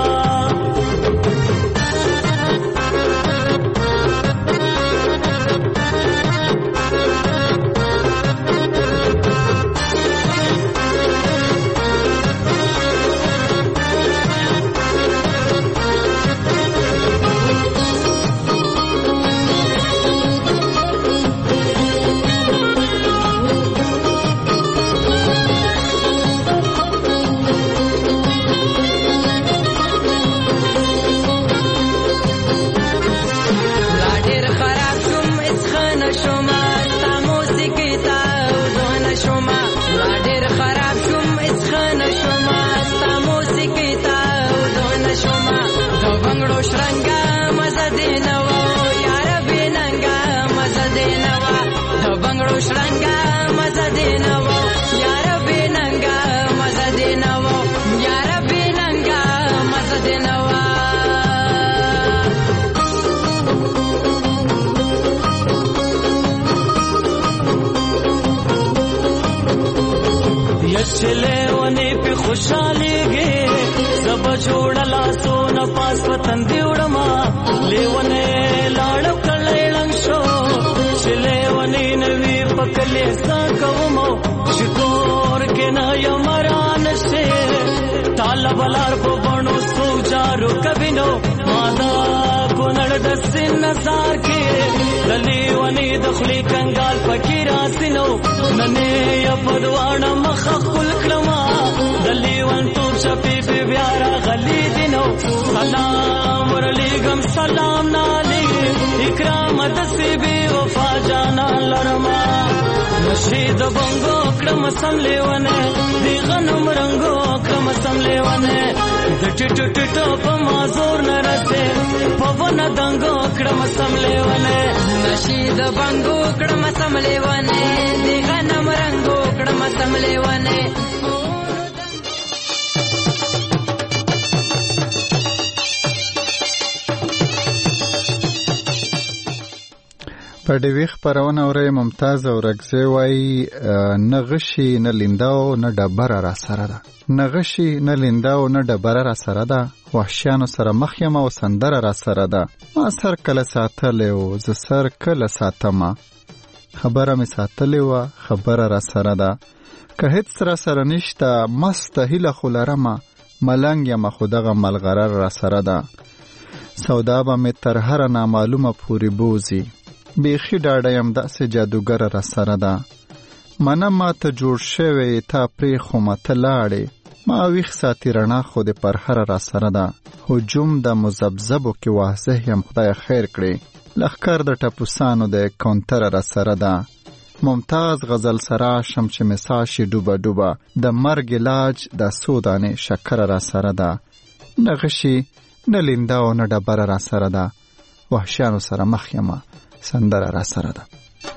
چلے ونی پی خوشحالی گے سب جوڑلا سونا پاس پتن دیوڑما لیونے لاڑو کلیلنگ شو چلے ونی نوی پکلے ساکومو شکور کے نایا مران شے تالا بلار پو بانو سو جارو کبینو مادا کنڑ دسن نزار کے دلیونی دخلی کنگال پکی راسنو ننے یا پدوانا مخخل کلما دلیون تو چپی پی بیارا غلی دینو سلام ورلیگم سلام نالی اکرام دسی بی وفا جانا لرما نشید بنگو کرم سملیونے دی غنم رنگو کرم سملیونے ټټ ټټ په مازور نرسه پون دنګو کړم سملیونه نشید بنګو کړم سملیونه دی غنم رنگو کړم سملیونه په ډیوی خبرونه اورې ممتاز او رګزه وای نغشي نه لینداو نه ډبره را سره ده نغشي نه لینداو نه ډبره را سره ده وحشیانو سره مخ یم او سندره را سره ده ما سر کله ساتلې او ز سر کله ساتم خبره می ساتلې و خبره را سره ده که هیڅ سره نشته مست هیله خلرمه ملنګ یم خدغه ملغرر را سره ده سودا به می تر هر نامعلومه پوری بوزي بیخی ډاډه یم داسې جادوګر را سره ده منه ما ته جوړ شوی تا پرېښو مه ته لاړې ما ویښ ساتي رڼا خو د پرهره را سره ده هجوم د مذبذبو کې واضح یم خدای خیر کړي لښکر د ټپوسانو د کونتره را سره ده ممتاز غزل سره شم چې مسا شي ډوبه ډوبه د مرګ علاج د څو دانې شکره را سره ده نه غشي نه لینده او نه ډبره را سره ده وحشیانو سره مخ یمه سندره را سره ده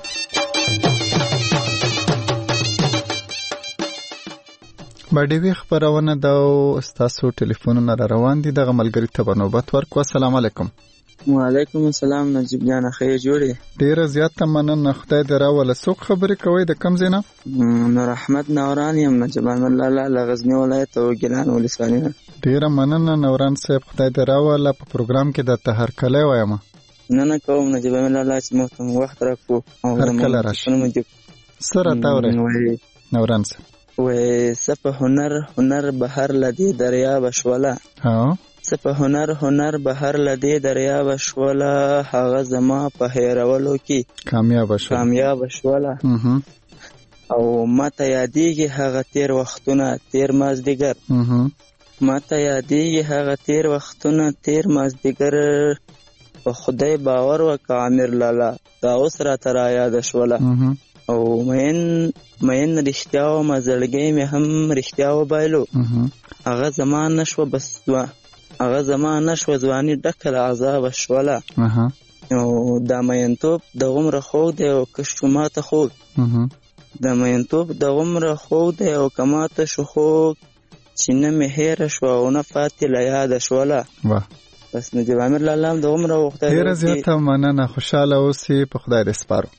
باډیوی خبرونه دا او تاسو ټلیفونونه را روان دي دغه ملګری ته نوبت ورکو السلام علیکم وعلیکم السلام نجیب جان خیر جوړې ډیره زیاته مننه خدای دې راوله څوک خبرې کوي د کوم ځای نه نور احمد نوران یم نجیبان الله غزنی ولایت او ګیلان ولسوالۍ ډیره مننه نوران صاحب خدای دې راوله په پروګرام کې د تهر کله وایم نه کوم نجیبان الله چې مو وخت راکو او هر کله راشي سره تاورې نوران صاحب وې سپه هنر بهر لدی دریا بشولا ها سپه هنر بهر لدی دریا بشولا هغه زما په هیرولو کې کامیاب شولا او ماته یادېږي هغه تیر وختونه تیر مازدیګر ماته یادېږي هغه تیر وختونه تیر مازدیګر په خدای باور وکړه امیر لالا دا اوس راته را یاد شوله او مین رښتیا و مزړګی مې هم رښتیا وبایلو هغه زما نشوه ځواني ډکه له عذابه شوله نو دا مینتوب د عمره خوږ دی او که شوماته خوږ د مینتوب د عمره خوږ دی او که ماته شو خوږ چې نه مې هېره شوه او نه پاتې له یاده شوله. بس نجیب عامر لالا هم د عمره وخته ډېره زیاته مننه، خوشحاله اوسې، په خدای دې سپارو.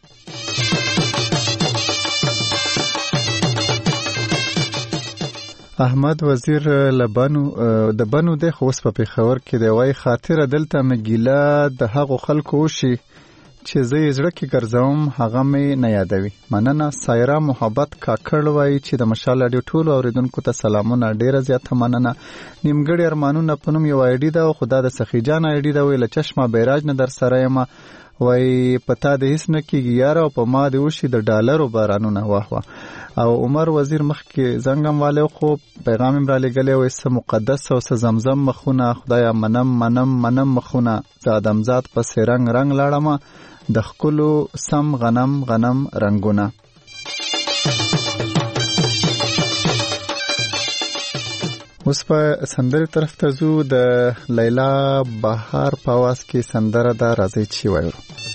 احمد وزیر لبنو د بنو د خوس په پیښور کې دی، وای خاطر دلته مګیله د هغو خلکو وشي چې زه یې زړه کې ګرځوم هغه مې نه یادوي. مننه. سایره محبت کاکړ وای چې د مشال راډیو ټولو اوریدونکو ته سلامونه، ډیره زیاته مننه. نیمګړي ارمانونه په نوم یو آیډي ده او خدا د سخی جان آیډي ده، وای له چشمه بیراج نه در سره یم، وای پتا د هیڅ نه کېږي یار او په ما د وشي د ډالرو بارانونه. واه واه. او عمر وزیر مخکې زنګم والے خو پیغام را لګلې، وای څه مقدس او څه زمزم مخونه، خدایا منم منم منم مخونه، زه آدمزاد پسې رنگ رنگ لاړم د ښکلو سم غنم غنم رنگونه. اوس په سندرې طرف ته ځو. د لیلا بهار په आवाज کې سندره ده، راځي چې وایو.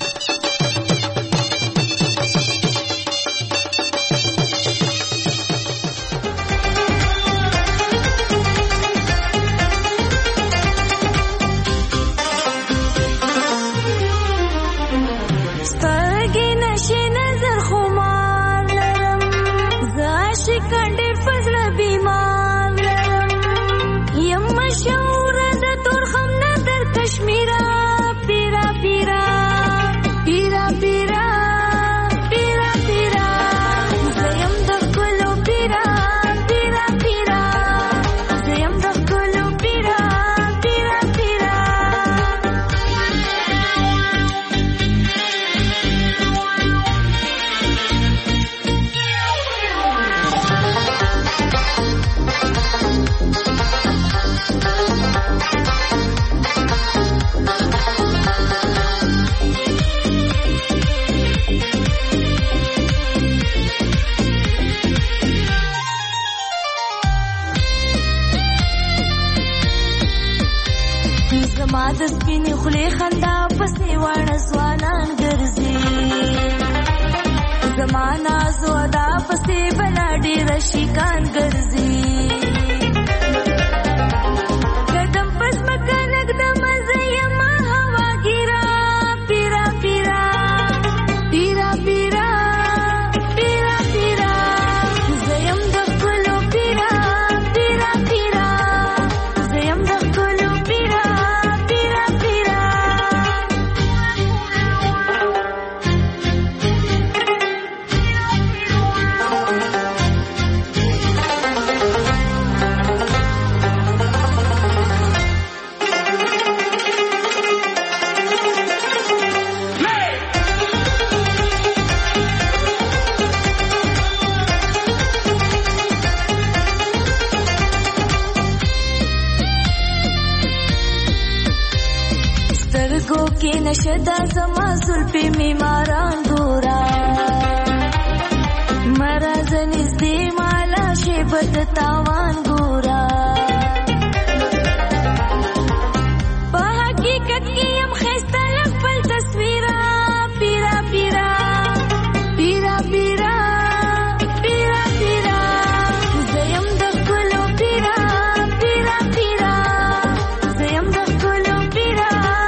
نشدا زما زلفی میماران ګورا مرز نږدې مالا شیبت تاوان ګورا په حقیقت کې هم خسته خپل تصویره پیرا پیرا پیرا پیرا پیرا پیرا زیم د ګلو پیرا پیرا پیرا زیم د ګلو پیرا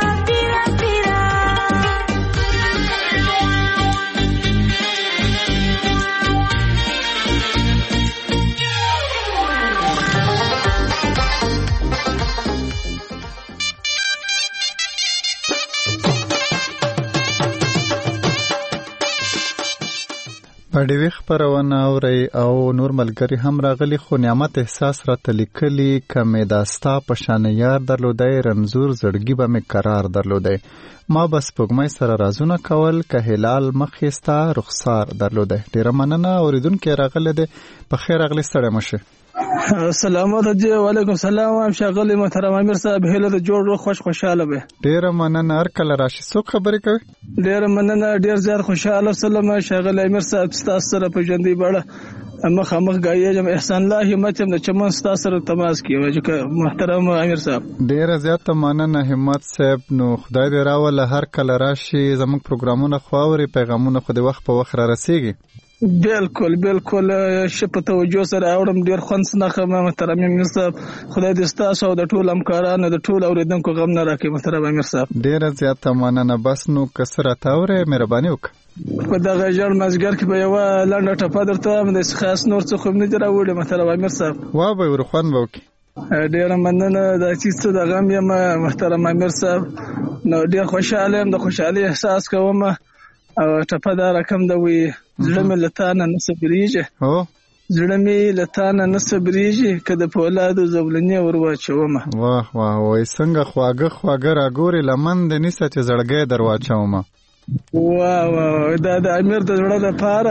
پډوي خبرونه اوري او نور ملګری هم راغلي، خو نعمت احساس را تلیکلی کمه داستا پشان یار درلودای، رنزور زړګي به مې قرار درلودای، ما بس پګمای سره رازونه کول، که هلال مخېستا رخسار درلودای. ډیر مننه اوریدونکو راغله ده، په خیر راغلی ستړی مشه. السلام علیکم. وعلیکم السلام. شغل محترم امیر صاحب هله د جوړ خوشاله به. ډیر مننه. هر کله راشي څوک خبرې کوي؟ ډیر مننه. ډیر زیات خوشاله سلام شغل امیر صاحب تاسو سره په ژوندۍ بړه مخامخ غايجم احسان الله همت هم د چمن ستا سره تماس کیو چې محترم امیر صاحب ډیر زیات مننه همت صاحب. نو خدای دې راوله هر کله راشي زموږ پروګرامونه خواوري پیغامونه خو د وخت په وخت را رسیږي. بالکل شپ توجه سره اورم ډیر خوند سنخه محترم امیر صاحب. خدای دې ستاسو د ټول همکارانو د ټول اوریدونکو غم نه راکړي محترم امیر صاحب. ډیر زیات مننه. بس نو کسره تاوره مهرباني وکړه په دغه ژړ مازګر کې به یو لنډه ټپه درته هم د خاص نور څه خو نه دی راوړی محترم امیر صاحب. وا به ورخوان به وکړي. ډیره مننه دا چې څه د غم یم محترم امیر صاحب. نو ډیر خوشاله یم، د خوشحالي احساس کوم او ټپه دا رقم د وی زړه مې لتانه نه صبرېږي زړه مې لتانه نه صبرېږي که د پولادو زولنې ور واچوم. واه وای څنګه خواږه راګورې لمن د نیسه چې زړګی در واچوم. واه دا د امیر د زړه لپاره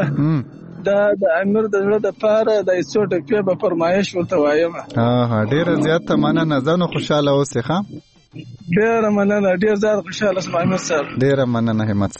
د څو ټکي به فرمایش ورته وایم. ډیره زیاته مننه. ځانو خوشاله اوسې. ښه ډیره مننه. ډیر زیات خوشاله سم امیر صاحب. ډیره مننه همت.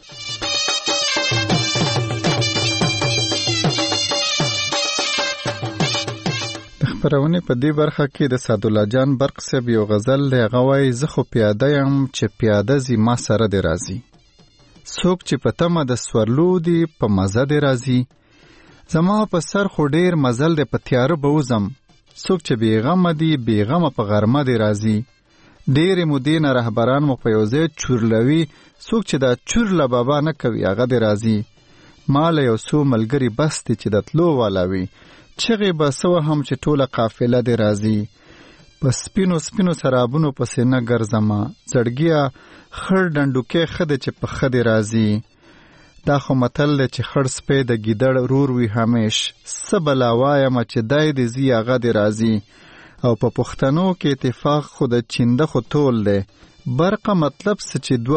خبرونه په دې برخه کې د سعدالله جان برق صاحب یو غزل دی. هغه وایي زه خو پیاده یم چې پیاده زی ما سره دی راځي، څوک چې په تمه د سورلو دی په مزه دی راځي، زما په سر خو ډیر مزل دی په تیاره به وزم، څوک چې بیغمه دی بیغمه په غرمه دی راځي، ډیرې مودې نه رهبران مو په یو ځای چورلوي، څوک چې دا چور له بابا نه کوي هغه دی راځي، ما له یو څو ملګري بس دی چې د تلو والا وي، چغې به څه هم چې ټوله قافله دی راځي، په سپینو سپینو سرابونو پسې نه ګرځمه، زړګیه خړ ډنډوکې ښه دی چې په ښه دی راځي، دا خو متل دی چې خړ سپی د ګیدړ رور وي همیش، څه بلا وایمه چې دی دی ځي هغه دی راځي، او په پښتنو کې اتفاق خو د چینده خو ټول دی، برقه مطلب څه چې دوه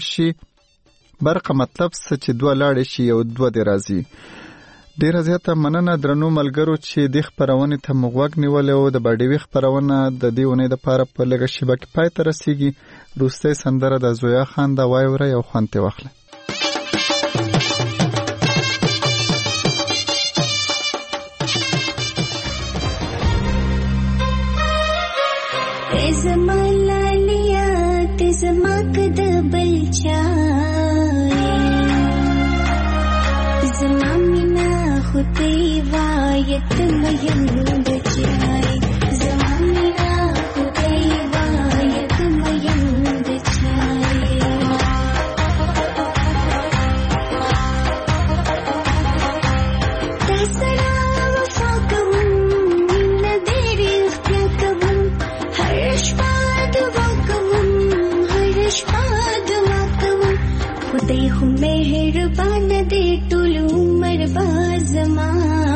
لاړ شي یو دوه دی راځي. ډیره زیاته مننه درنو ملګرو چې دې خپرونې ته مو غوږ نیولی و. د باډیوي خپرونه د دې اونۍ دپاره په لږه شیبه کې پای ته رسیږي. وروستی سندره د زویا خان ده، وایوره یو خوند ترې واخله. زما لالیا ته زما کد بل چای، زما مینا خو ته وایت میم د چای، زما مینا خو ته وایت میم د چای، تاسرا وفا کوم نه ډېرې اختیا کوم، هر شپه دعا کوم، هر شپه دعا کوم، خدای خو مهربان دی ټول عمر به زما،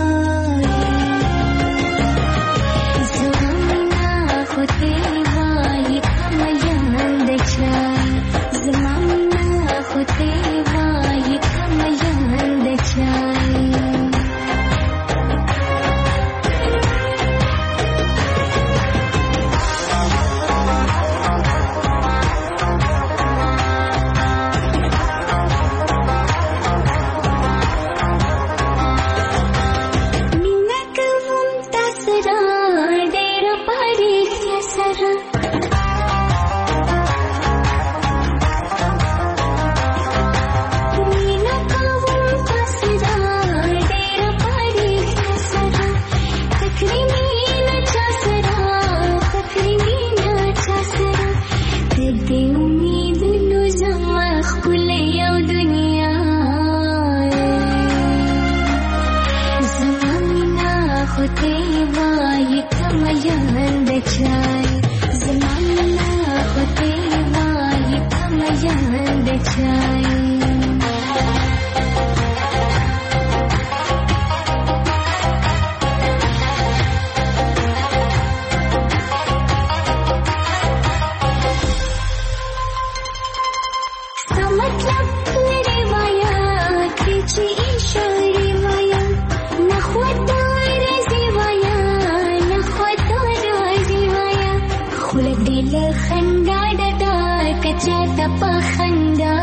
زما مینا خو ته وایي کمیان د چای، زما مینا خو ته وایي کمیان د چای.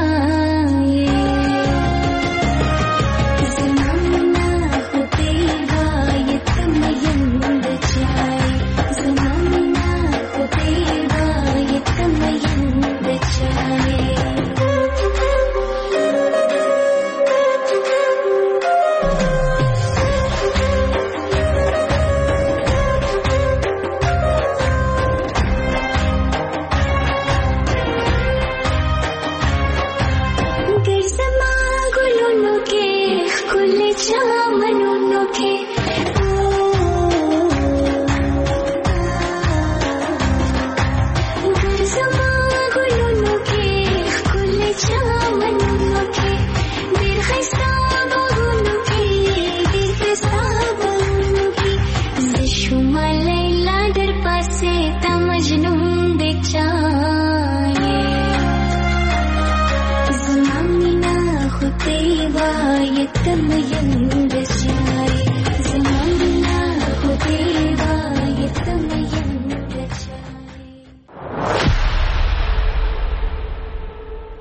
زما مینا خو ته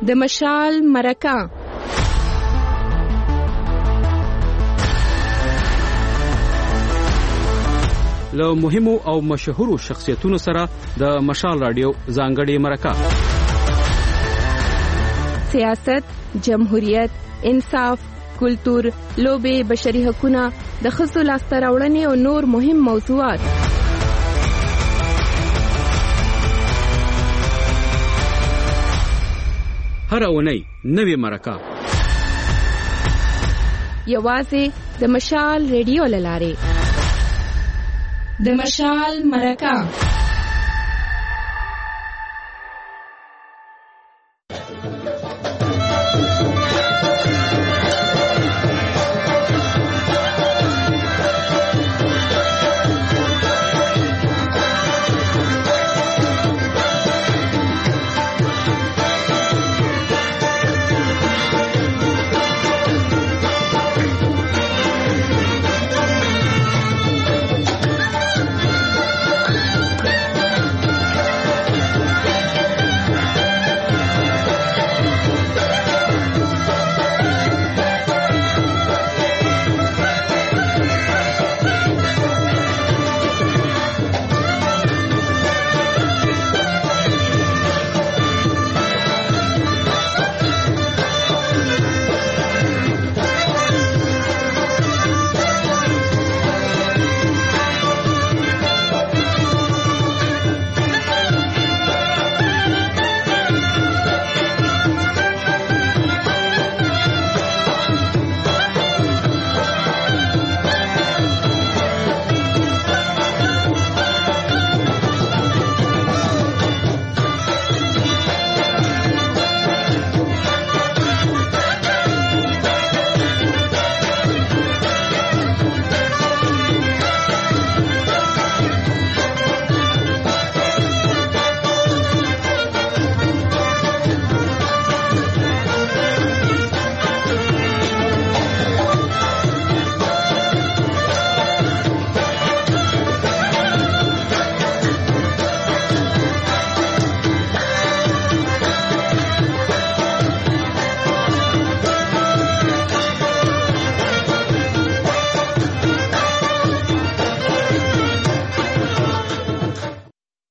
د مشال مرکه. له مهمو او مشهورو شخصیتونو سره د مشال رادیو ځانګړې مرکه. سیاست، جمهوریت، انصاف، کلتور، لوبې، بشري حقوقونه، د ښځو لاسته راوړنې او نور مهم موضوعات. هر اونۍ نوې مرکه یوازې د مشال ریډیو له لارې. د مشال مرکه.